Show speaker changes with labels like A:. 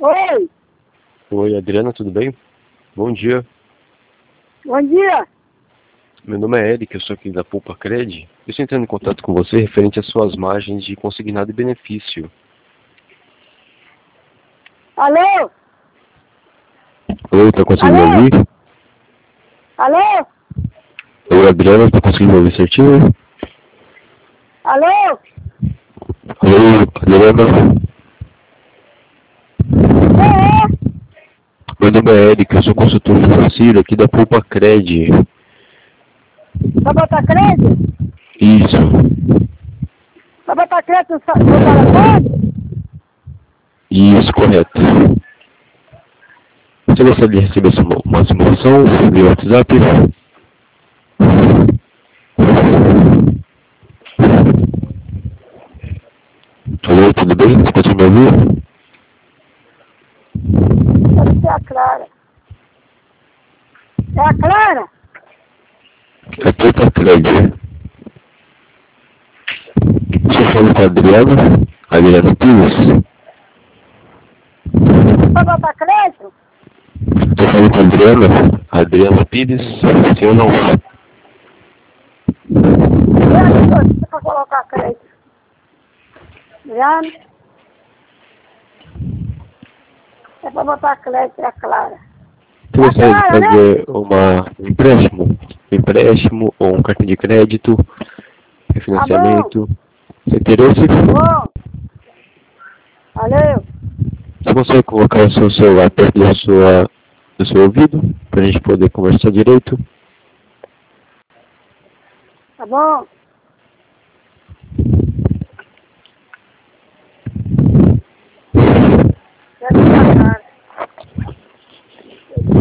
A: Oi,
B: Oi, Adriana, tudo bem? Bom dia.
A: bom dia.
B: Meu nome é Eric, eu sou aqui da Poupa Cred. Eu estou entrando em contato com você referente às suas margens de consignado e benefício.
A: Alô?
B: Oi, tá conseguindo
A: Alô?
B: me ouvir?
A: Alô?
B: Oi, Adriana, tá conseguindo me ouvir certinho?
A: Alô?
B: Oi, Adriana.
A: É,
B: Meu nome é Eric, eu sou consultor financeiro aqui da Poupa Cred.
A: vai botar crédito?
B: Isso,
A: Vai botar crédito no telefone?
B: isso, correto. Você gostaria de receber uma simulação via WhatsApp? Oi, tudo bem? Você pode me ouvir?
A: Deve ser a Clara. É a Clara?
B: É Poupa Cred. Estou falando com a Adriana Pires.
A: Vai botar crédito?
B: Estou falando com a Adriana Pires, sim ou não?
A: É a que você vai colocar crédito. Já? É pra botar crédito, é a Clara.
B: Você gostaria de fazer um empréstimo ou um cartão de crédito, refinanciamento? Você interesse?
A: Bom. Valeu.
B: Você consegue colocar o seu celular perto do seu ouvido, para a gente poder conversar direito?
A: Tá bom?